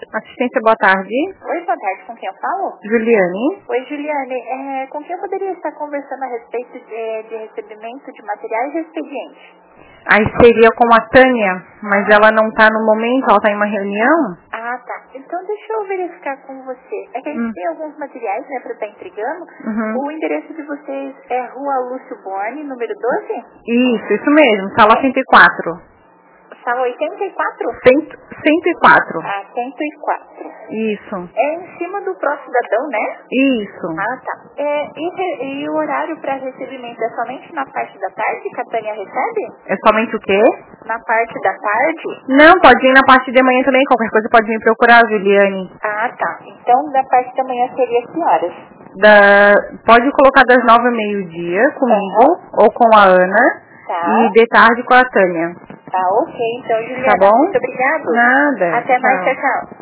Assistência, boa tarde. Oi, boa tarde. Com quem eu falo? Juliane. Oi, Juliane. Com quem eu poderia estar conversando a respeito de recebimento de materiais e expediente? Aí seria com a Tânia, mas ela não tá no momento, ela tá em uma reunião. Ah, tá. Então deixa eu verificar com você. É que a gente tem alguns materiais, né, para estar entregando. O endereço de vocês é Rua Lúcio Borne, número 12? Isso mesmo, sala 104. Sala 84? 104. Ah, 104. Isso. É em cima do Pro Cidadão, né? Isso. Ah, tá. E o horário para recebimento é somente na parte da tarde que a Tânia recebe? É somente o quê? Na parte da tarde? Não, pode ir na parte de manhã também, qualquer coisa pode me procurar, Juliane. Ah, tá. Então, da parte da manhã seria que horas? Pode colocar das 9 ao meio-dia comigo, ou com a Ana, Tá. e de tarde com a Tânia. Tá, ok. Então, Juliana, Tá bom? muito obrigado. Nada. Até mais, Tchau. tchau.